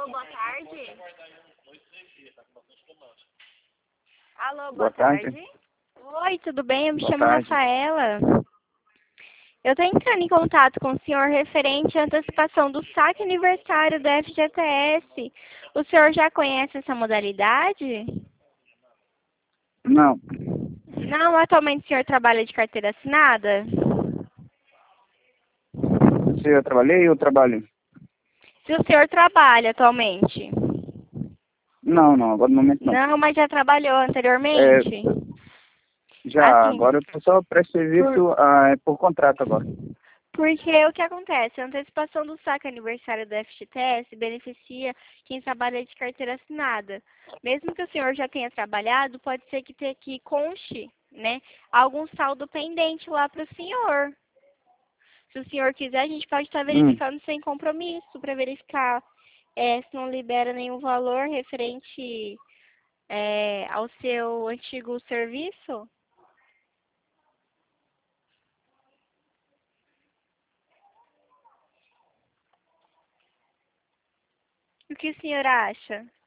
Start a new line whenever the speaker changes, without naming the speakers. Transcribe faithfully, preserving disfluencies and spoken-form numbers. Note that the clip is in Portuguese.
boa tarde. Alô, boa,
Boa
tarde.
tarde.
Oi, tudo bem? Eu me
Boa
chamo
tarde.
Rafaela. Eu estou entrando em contato com o senhor referente à antecipação do saque aniversário da F G T S. O senhor já conhece essa modalidade?
Não.
Não, atualmente o senhor trabalha de carteira assinada?
Se eu trabalhei, eu trabalho.
Se o senhor trabalha atualmente?
Não, não, agora no momento não.
Não, mas já trabalhou
É,
anteriormente?
já,
Assim,
agora eu tô só para serviço
por,
ah, é por contrato agora.
porque o que acontece? A antecipação do saque aniversário da F G T S beneficia quem trabalha de carteira assinada. Mesmo que o senhor já tenha trabalhado, pode ser que, te, que conste, né, algum saldo pendente lá para o senhor. Se o senhor quiser, a gente pode estar
Hum.
verificando sem compromisso para verificar é, se não libera nenhum valor referente é, ao seu antigo serviço. O que o senhor acha?